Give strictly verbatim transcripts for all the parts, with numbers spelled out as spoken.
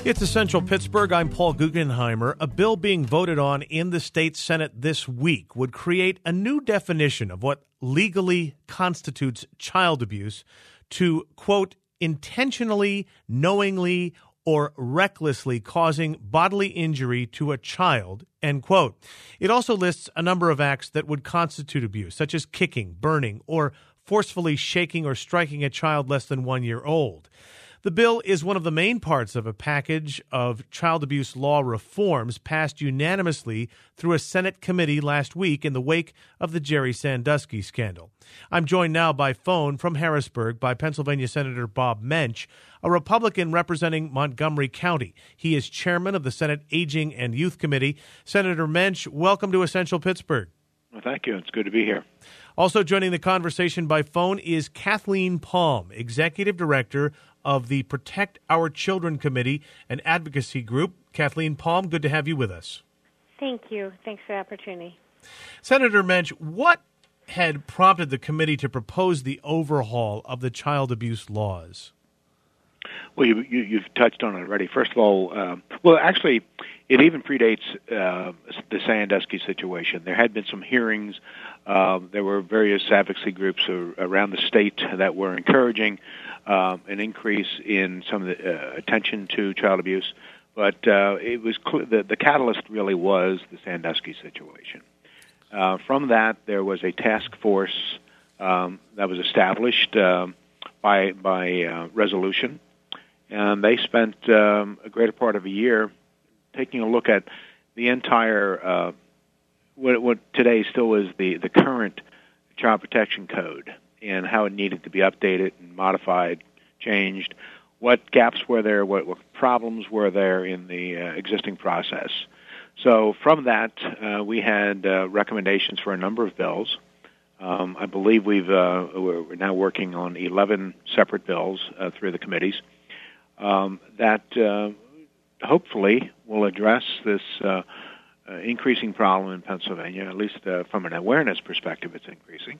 It's Essential Pittsburgh. I'm Paul Guggenheimer. A bill being voted on in the state Senate this week would create a new definition of what legally constitutes child abuse to, quote, intentionally, knowingly, or recklessly causing bodily injury to a child, end quote. It also lists a number of acts that would constitute abuse, such as kicking, burning, or forcefully shaking or striking a child less than one year old. The bill is one of the main parts of a package of child abuse law reforms passed unanimously through a Senate committee last week in the wake of the Jerry Sandusky scandal. I'm joined now by phone from Harrisburg by Pennsylvania Senator Bob Mensch, a Republican representing Montgomery County. He is chairman of the Senate Aging and Youth Committee. Senator Mensch, welcome to Essential Pittsburgh. Well, thank you. It's good to be here. Also joining the conversation by phone is Kathleen Palm, Executive Director of the Protect Our Children Committee, an advocacy group. Kathleen Palm, good to have you with us. Thank you. Thanks for the opportunity. Senator Mensch, what had prompted the committee to propose the overhaul of the child abuse laws? Well, you, you, you've touched on it already. First of all, uh, well, actually, it even predates uh, the Sandusky situation. There had been some hearings. Uh, there were various advocacy groups around the state that were encouraging uh, an increase in some of the uh, attention to child abuse. But uh, it was cl- the, the catalyst really was the Sandusky situation. Uh, from that, there was a task force um, that was established uh, by by uh, resolution. And they spent um, a greater part of a year taking a look at the entire, uh, what, what today still is the, the current Child Protection Code and how it needed to be updated and modified, changed, what gaps were there, what, what problems were there in the uh, existing process. So from that, uh, we had uh, recommendations for a number of bills. Um, I believe we've, uh, we're now working on eleven separate bills uh, through the committees. Um, that uh, hopefully will address this uh, uh, increasing problem in Pennsylvania, at least uh, from an awareness perspective it's increasing,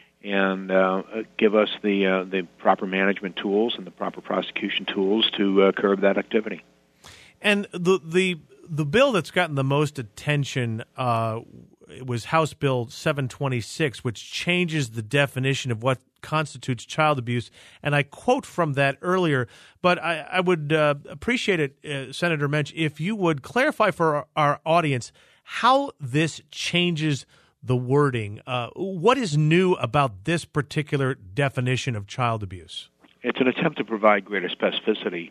and uh, give us the uh, the proper management tools and the proper prosecution tools to uh, curb that activity. And the the the bill that's gotten the most attention uh, was House Bill seven twenty-six, which changes the definition of what constitutes child abuse. And I quote from that earlier, but I, I would uh, appreciate it, uh, Senator Mensch, if you would clarify for our, our audience how this changes the wording. Uh, what is new about this particular definition of child abuse? It's an attempt to provide greater specificity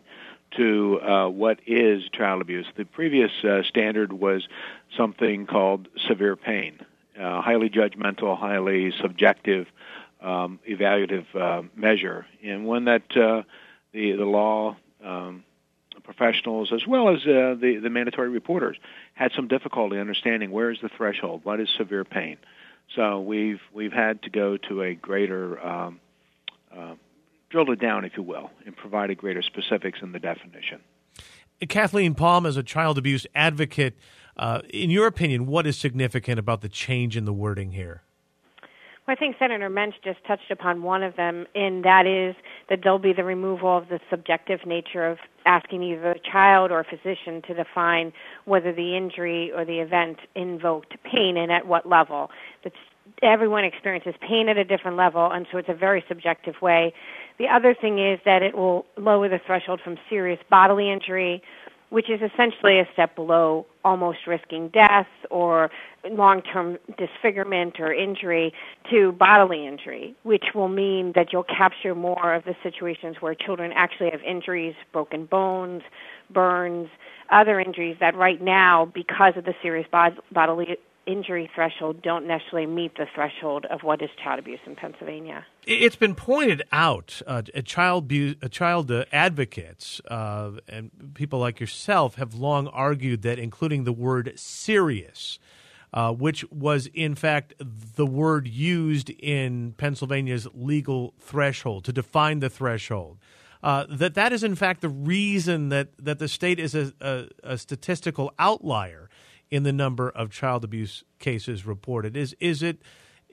to uh, what is child abuse. The previous uh, standard was something called severe pain, uh, highly judgmental, highly subjective, um, evaluative uh, measure, and one that uh, the the law um, professionals, as well as uh, the the mandatory reporters, had some difficulty understanding where is the threshold, what is severe pain. So we've we've had to go to a greater um, uh, drilled it down, if you will, and provided greater specifics in the definition. Kathleen Palm, as a child abuse advocate, uh, in your opinion, what is significant about the change in the wording here? Well, I think Senator Mensch just touched upon one of them, and that is that there'll be the removal of the subjective nature of asking either a child or a physician to define whether the injury or the event invoked pain and at what level. That's, everyone experiences pain at a different level, and so it's a very subjective way. The other thing is that it will lower the threshold from serious bodily injury, which is essentially a step below almost risking death or long-term disfigurement or injury, to bodily injury, which will mean that you'll capture more of the situations where children actually have injuries, broken bones, burns, other injuries that right now, because of the serious bod- bodily injury threshold, don't necessarily meet the threshold of what is child abuse in Pennsylvania. It's been pointed out, uh, child bu- child uh, advocates uh, and people like yourself have long argued that including the word serious, uh, which was in fact the word used in Pennsylvania's legal threshold to define the threshold, uh, that that is in fact the reason that, that the state is a, a, a statistical outlier in the number of child abuse cases reported. Is is it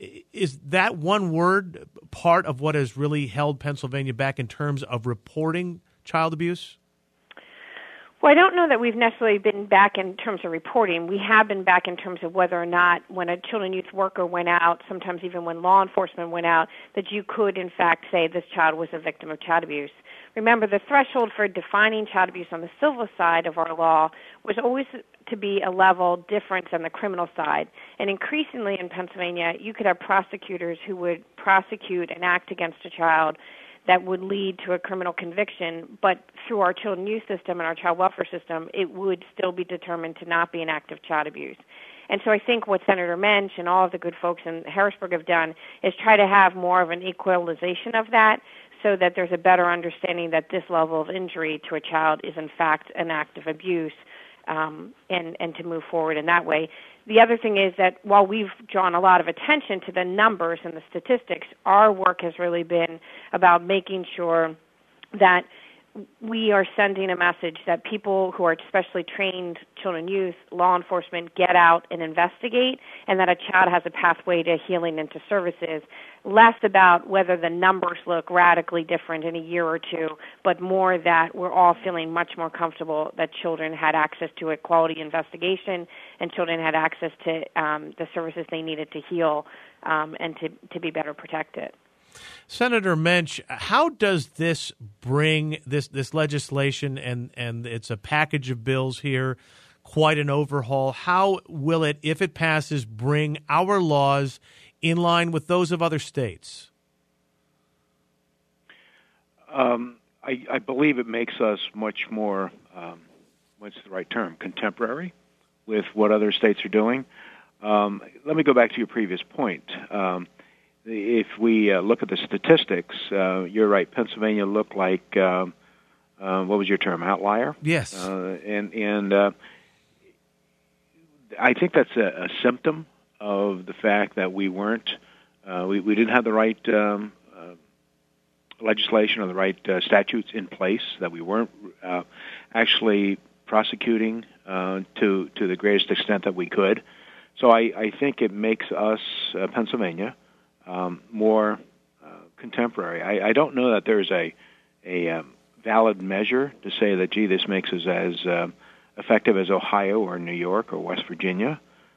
is that one word part of what has really held Pennsylvania back in terms of reporting child abuse? Well, I don't know that we've necessarily been back in terms of reporting. We have been back in terms of whether or not when a children and youth worker went out, sometimes even when law enforcement went out, that you could, in fact, say this child was a victim of child abuse. Remember, the threshold for defining child abuse on the civil side of our law was always to be a level different than the criminal side. And increasingly in Pennsylvania, you could have prosecutors who would prosecute an act against a child that would lead to a criminal conviction, but through our children youth system and our child welfare system, it would still be determined to not be an act of child abuse. And so I think what Senator Mensch and all of the good folks in Harrisburg have done is try to have more of an equalization of that so that there's a better understanding that this level of injury to a child is in fact an act of abuse, um, and, and to move forward in that way. The other thing is that while we've drawn a lot of attention to the numbers and the statistics, our work has really been about making sure that we are sending a message that people who are especially trained children and youth, law enforcement, get out and investigate, and that a child has a pathway to healing and to services, less about whether the numbers look radically different in a year or two, but more that we're all feeling much more comfortable that children had access to a quality investigation and children had access to um, the services they needed to heal um, and to, to be better protected. Senator Mensch, how does this bring this this legislation, and, and it's a package of bills here, quite an overhaul? How will it, if it passes, bring our laws in line with those of other states? Um, I, I believe it makes us much more, um, what's the right term, contemporary with what other states are doing. Um, let me go back to your previous point. Um, If we uh, look at the statistics, uh, you're right. Pennsylvania looked like um, uh, what was your term? Outlier. Yes. Uh, and and uh, I think that's a, a symptom of the fact that we weren't, uh, we we didn't have the right um, uh, legislation or the right uh, statutes in place. That we weren't uh, actually prosecuting uh, to to the greatest extent that we could. So I, I think it makes us uh, Pennsylvania. Um, more uh, contemporary. I, I don't know that there's a a um, valid measure to say that, gee, this makes us as uh, effective as Ohio or New York or West Virginia.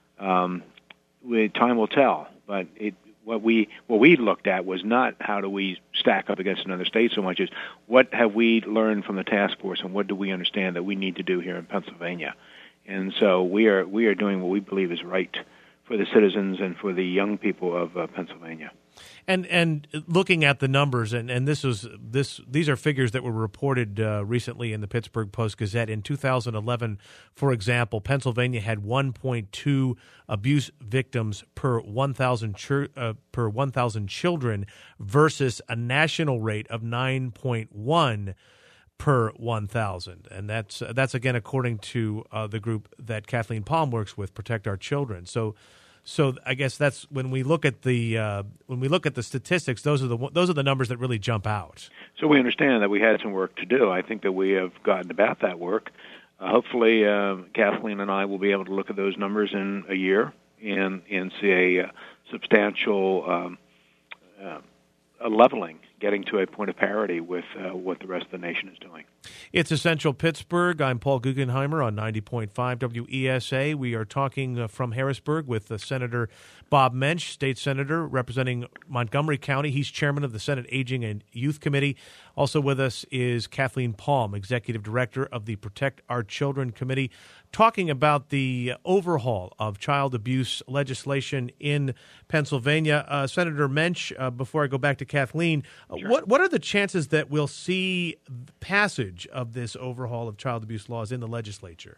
Um, we, time will tell. But it, what we what we looked at was not how do we stack up against another state so much as what have we learned from the task force and what do we understand that we need to do here in Pennsylvania. And so we are we are doing what we believe is right for the citizens and for the young people of uh, Pennsylvania. And and looking at the numbers, and, and this was this these are figures that were reported uh, recently in the Pittsburgh Post-Gazette. In two thousand eleven, for example, Pennsylvania had one point two abuse victims per one thousand chur- uh, per one thousand children versus a national rate of nine point one per one thousand, and that's uh, that's again according to uh, the group that Kathleen Palm works with, Protect Our Children. So, so I guess that's when we look at the uh, when we look at the statistics, those are the those are the numbers that really jump out. So we understand that we had some work to do. I think that we have gotten about that work. Uh, hopefully, uh, Kathleen and I will be able to look at those numbers in a year and and see a uh, substantial um, uh, a leveling, getting to a point of parity with uh, what the rest of the nation is doing. It's Essential Pittsburgh. I'm Paul Guggenheimer on ninety point five W E S A. We are talking uh, from Harrisburg with uh, Senator Bob Mensch, state senator representing Montgomery County. He's chairman of the Senate Aging and Youth Committee. Also with us is Kathleen Palm, executive director of the Protect Our Children Committee, talking about the overhaul of child abuse legislation in Pennsylvania. Uh, Senator Mensch, uh, before I go back to Kathleen, uh, Sure. what what are the chances that we'll see passage of this overhaul of child abuse laws in the legislature?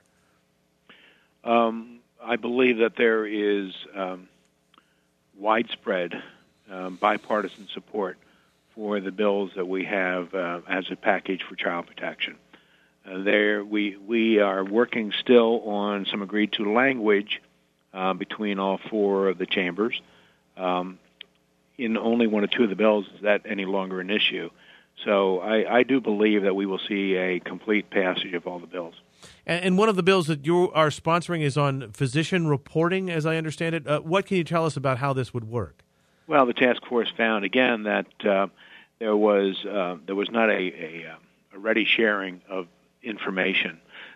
Um, I believe that there is um, widespread um, bipartisan support for the bills that we have uh, as a package for child protection. Uh, there, we we are working still on some agreed to language uh, between all four of the chambers. Um, in only one or two of the bills is that any longer an issue. So I, I do believe that we will see a complete passage of all the bills. And, and one of the bills that you are sponsoring is on physician reporting, as I understand it. Uh, what can you tell us about how this would work? Well, the task force found again that uh, there was uh, there was not a, a, a ready sharing of information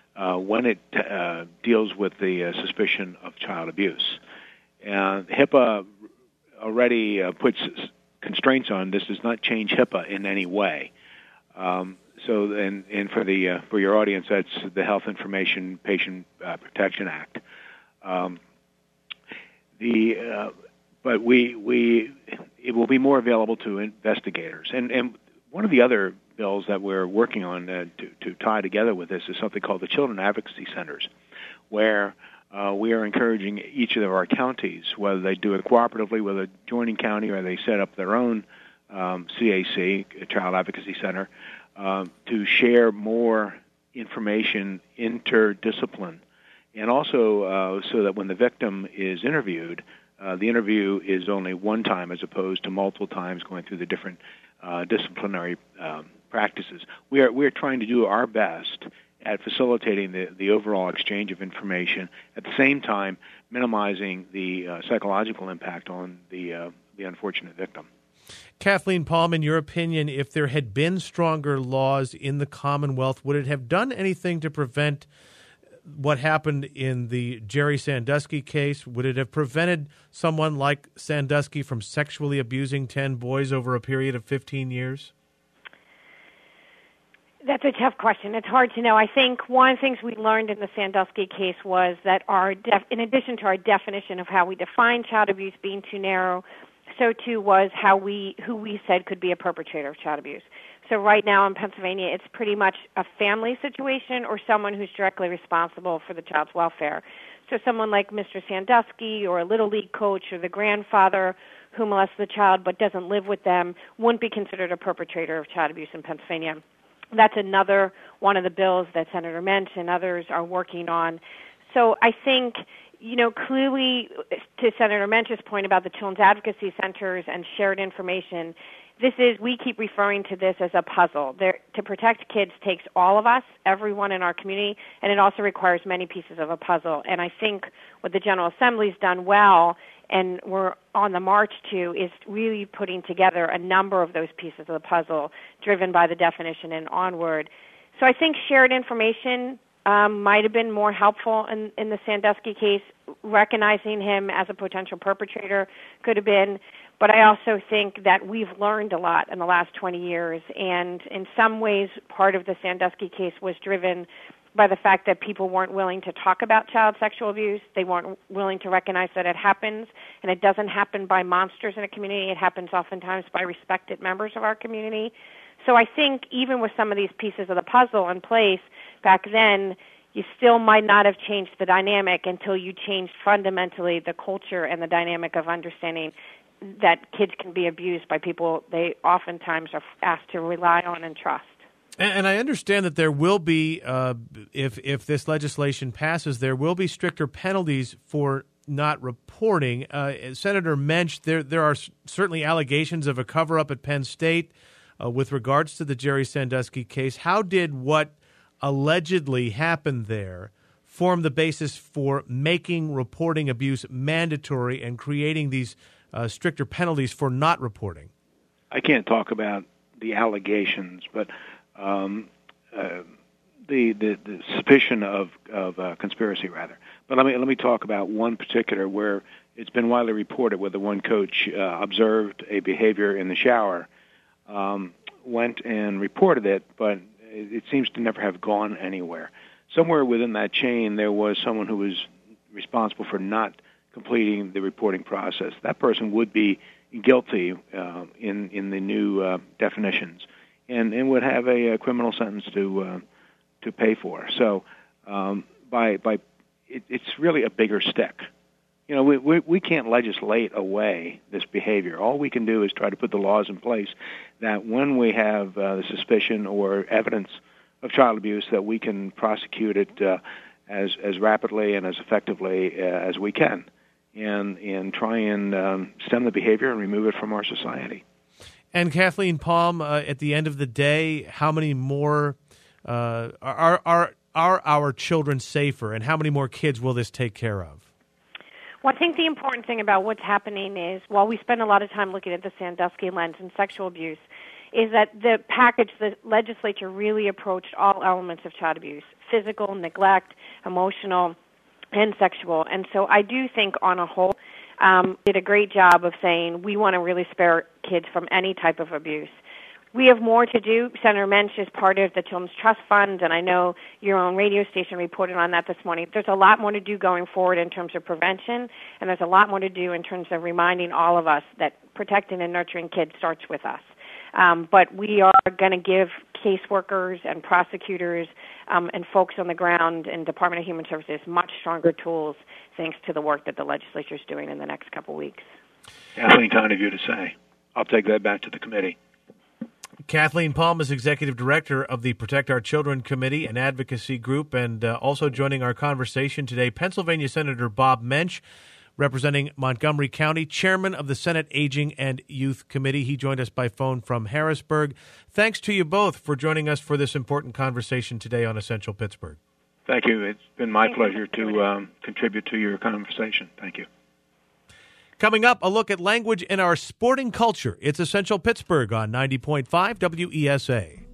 uh, when it uh, deals with the uh, suspicion of child abuse. And HIPAA already uh, puts constraints on. This does not change HIPAA in any way. Um, so, and, and for the uh, for your audience, that's the Health Information Patient uh, Protection Act. Um, the uh, but we we it will be more available to investigators. And and one of the other bills that we're working on uh, to to tie together with this is something called the Children Advocacy Centers, where Uh, we are encouraging each of our counties, whether they do it cooperatively with a joining county or they set up their own um, C A C, a Child Advocacy Center, um, to share more information interdiscipline. And also uh, so that when the victim is interviewed, uh, the interview is only one time as opposed to multiple times going through the different uh, disciplinary um, practices. We are, we are trying to do our best at facilitating the, the overall exchange of information, at the same time minimizing the uh, psychological impact on the uh, the unfortunate victim. Kathleen Palm, in your opinion, if there had been stronger laws in the Commonwealth, would it have done anything to prevent what happened in the Jerry Sandusky case? Would it have prevented someone like Sandusky from sexually abusing ten boys over a period of fifteen years? That's a tough question. It's hard to know. I think one of the things we learned in the Sandusky case was that our, def- in addition to our definition of how we define child abuse being too narrow, so too was how we, who we said could be a perpetrator of child abuse. So right now in Pennsylvania, it's pretty much a family situation or someone who's directly responsible for the child's welfare. So someone like Mister Sandusky or a Little League coach or the grandfather who molests the child but doesn't live with them wouldn't be considered a perpetrator of child abuse in Pennsylvania. That's another one of the bills that Senator Mensch and others are working on. So I think, you know, clearly to Senator Mensch's point about the Children's Advocacy Centers and shared information, this is, we keep referring to this as a puzzle. There, to protect kids takes all of us, everyone in our community, and it also requires many pieces of a puzzle. And I think what the General Assembly's done well, and we're on the march to, is really putting together a number of those pieces of the puzzle driven by the definition and onward. So I think shared information um, might have been more helpful in, in the Sandusky case. Recognizing him as a potential perpetrator could have been. But I also think that we've learned a lot in the last twenty years, and in some ways part of the Sandusky case was driven by the fact that people weren't willing to talk about child sexual abuse. They weren't willing to recognize that it happens, and it doesn't happen by monsters in a community. It happens oftentimes by respected members of our community. So I think even with some of these pieces of the puzzle in place back then, you still might not have changed the dynamic until you changed fundamentally the culture and the dynamic of understanding that kids can be abused by people they oftentimes are asked to rely on and trust. And I understand that there will be, uh, if if this legislation passes, there will be stricter penalties for not reporting. Uh, Senator Mensch, there there are certainly allegations of a cover-up at Penn State uh, with regards to the Jerry Sandusky case. How did what allegedly happened there form the basis for making reporting abuse mandatory and creating these uh, stricter penalties for not reporting? I can't talk about the allegations, but Um, uh, the, the the suspicion of of uh, conspiracy, rather. But let me let me talk about one particular where it's been widely reported where the one coach uh, observed a behavior in the shower, um, went and reported it, but it, it seems to never have gone anywhere. Somewhere within that chain, there was someone who was responsible for not completing the reporting process. That person would be guilty uh, in in the new uh, definitions. And, and would have a, a criminal sentence to uh, to pay for. So, um, by by, it, it's really a bigger stick. You know, we, we we can't legislate away this behavior. All we can do is try to put the laws in place that when we have uh, the suspicion or evidence of child abuse, that we can prosecute it uh, as as rapidly and as effectively uh, as we can, and and try and um, stem the behavior and remove it from our society. And Kathleen Palm, uh, at the end of the day, how many more uh, are are are our children safer, and how many more kids will this take care of? Well, I think the important thing about what's happening is, while we spend a lot of time looking at the Sandusky lens and sexual abuse, is that the package, the legislature really approached all elements of child abuse, physical, neglect, emotional, and sexual. And so I do think on a whole, um, did a great job of saying we want to really spare kids from any type of abuse. We have more to do. Senator Mensch is part of the Children's Trust Fund, and I know your own radio station reported on that this morning. There's a lot more to do going forward in terms of prevention, and there's a lot more to do in terms of reminding all of us that protecting and nurturing kids starts with us. Um, but we are going to give caseworkers and prosecutors um, and folks on the ground in Department of Human Services much stronger tools thanks to the work that the legislature is doing in the next couple weeks. Kathleen, kind of you to say. I'll take that back to the committee. Kathleen Palm is Executive Director of the Protect Our Children Committee, an advocacy group, and uh, also joining our conversation today, Pennsylvania Senator Bob Mensch, representing Montgomery County, Chairman of the Senate Aging and Youth Committee. He joined us by phone from Harrisburg. Thanks to you both for joining us for this important conversation today on Essential Pittsburgh. Thank you. It's been my pleasure to um, contribute to your conversation. Thank you. Coming up, a look at language in our sporting culture. It's Essential Pittsburgh on ninety point five W E S A.